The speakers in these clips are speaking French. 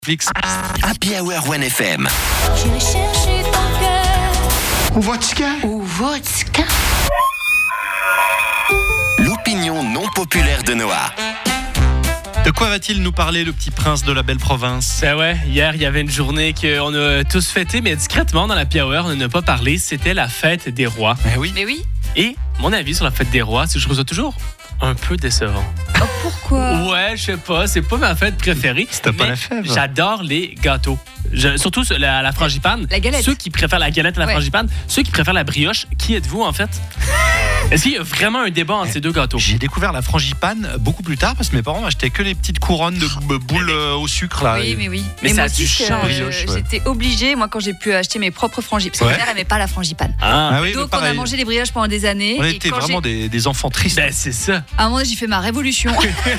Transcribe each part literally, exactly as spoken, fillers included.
Netflix. Happy Hour One F M. J'irai chercher ton cœur. Ou vodka. Ou vodka. L'opinion non populaire de Noah. De quoi va-t-il nous parler, le petit prince de la belle province? Ben ouais, hier, il y avait une journée qu'on a tous fêté, mais discrètement dans la Happy Hour, on n'a pas parlé. C'était la fête des rois. Ben oui. Mais oui. Et mon avis sur la fête des rois, c'est que je trouve ça toujours un peu décevant. Oh, pourquoi? Ouais, je sais pas, c'est pas ma fête préférée. C'était pas mais la fève. J'adore les gâteaux. Je- surtout la, la frangipane. La galette. Ceux qui préfèrent la galette à la Ouais. frangipane. Ceux qui préfèrent la brioche. Qui êtes-vous, en fait? Est-ce qu'il y a vraiment un débat entre ces deux gâteaux? J'ai découvert la frangipane beaucoup plus tard parce que mes parents m'achetaient que les petites couronnes de b- boules euh, au sucre là. Oui, mais oui. Mais Et ça moi a du aussi, charme, euh, brioche, ouais. j'étais obligée, moi, quand j'ai pu acheter mes propres frangipane. Parce que Ouais. ma mère n'aimait pas la frangipane. Ah, Ah oui, Donc, mais on a pareil. mangé les brioches pendant des années. On et était quand vraiment j'ai- des, des enfants tristes. ben c'est ça. À un moment donné, j'ai fait ma révolution.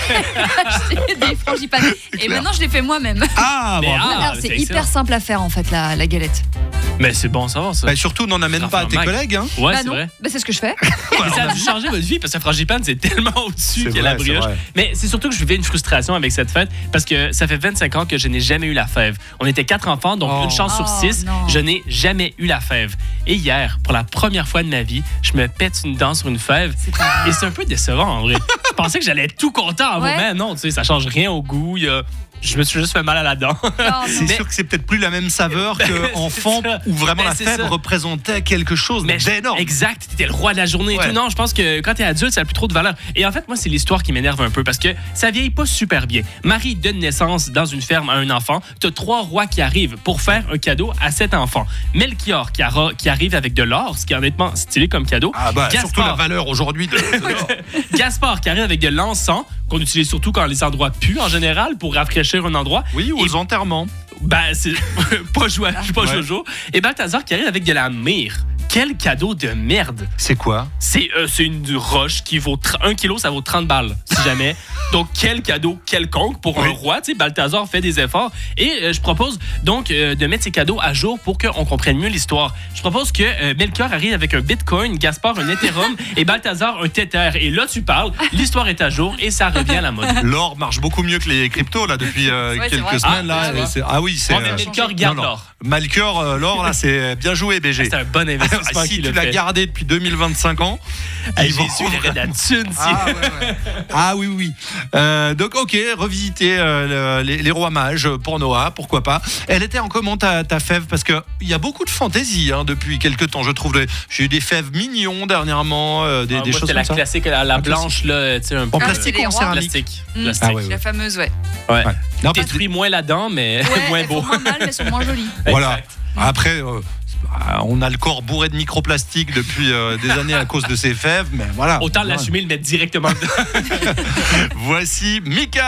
J'ai acheté des frangipanes. Et clair. maintenant, je les fais moi-même. Ah, Mais bravo. ah, Alors, mais c'est c'est hyper excellent. simple à faire, en fait, la, la galette. Mais c'est bon, ça va, ça. Bah, surtout, n'en amène pas à tes Mac. collègues. Hein. Ouais, bah c'est non, vrai. bah, c'est ce que je fais. Mais ça a dû changer votre vie parce que la frangipane, c'est tellement au-dessus C'est que la vrai, c'est brioche. vrai. Mais c'est surtout que je vivais une frustration avec cette fête parce que ça fait vingt-cinq ans que je n'ai jamais eu la fève. On était quatre enfants, donc Oh. une chance sur Oh, six, non. je n'ai jamais eu la fève. Et hier, pour la première fois de ma vie, je me pète une dent sur une fève. C'est pas Et c'est un peu décevant en vrai. Je pensais que j'allais être tout content en Ouais. vrai. Non, tu sais, ça change rien au goût. il y a- Je me suis juste fait mal à la dent. Non, non. C'est Mais- sûr que c'est peut-être plus la même saveur Ben, qu'enfant c'est ça. où vraiment Ben, la c'est fève ça. représentait quelque chose Mais d'énorme. exact, t'étais le roi de la journée et Ouais. tout. Non, je pense que quand t'es adulte, ça n'a plus trop de valeur. Et en fait, moi, c'est l'histoire qui m'énerve un peu parce que ça vieillit pas super bien. Marie donne naissance dans une ferme à un enfant. T'as trois rois qui arrivent pour faire un cadeau à cet enfant. Melchior qui, arra- qui arrive avec de l'or, ce qui est honnêtement stylé comme cadeau. Ah bah, Gaspard. surtout la valeur aujourd'hui. De... Gaspard qui arrive avec de l'encens, qu'on utilise surtout quand les endroits puent en général pour rafraîchir un endroit. Oui, aux Et- enterrements. Ben, c'est pas, joie, pas Ouais. Jojo. Et Balthazar qui arrive avec de la myrrhe. Quel cadeau de merde! C'est quoi? C'est euh, c'est une roche qui vaut un kilo, ça vaut trente balles, si jamais. Donc, quel cadeau quelconque pour Oui. un roi. Tu sais, Balthazar fait des efforts. Et euh, je propose donc euh, de mettre ces cadeaux à jour pour qu'on comprenne mieux l'histoire. Je propose que euh, Melchior arrive avec un bitcoin, Gaspard un Ethereum et Balthazar un Tether. Et là, tu parles, l'histoire est à jour et ça revient à la mode. L'or marche beaucoup mieux que les cryptos là depuis euh, Ouais, c'est quelques vrai. semaines Ah, là. c'est vrai. Et c'est- Ah oui, c'est. Bon, mais euh, Melchior garde non, non. l'or. Melchior, euh, l'or là, c'est bien joué, B G. C'est un bon investissement Si qu'il tu a l'as fait. gardé depuis deux mille vingt-cinq ans, Hey, il vaut- Jésus, il aurait de la thune, si. Ah, ouais, ouais. Ah oui, oui. Euh, donc, ok, revisiter euh, le- les, les rois mages pour Noah, pourquoi pas. Elle était en comment ta, ta fève? Parce qu'il y a beaucoup de fantaisie hein, depuis quelques temps, je trouve. J'ai eu des fèves mignons dernièrement, euh, des, Ah, des moi, choses c'était comme la ça. classique, la, la Un blanche, là, tu sais, un peu. En Ah, plastique c'est ou en les rois. céramique? Plastique. Mm. Plastique. Ah ouais, ouais. La fameuse, ouais. Ouais. Ouais. Non, parce que- Détruit moins la dent, mais Ouais, moins elles beau. font moins mal, mais elles sont moins jolies. Voilà. Exact. Après, euh, on a le corps bourré de microplastique depuis euh, des années à cause de ces fèves, mais voilà. Autant l'assumer et le mettre directement dedans. Voici Mika.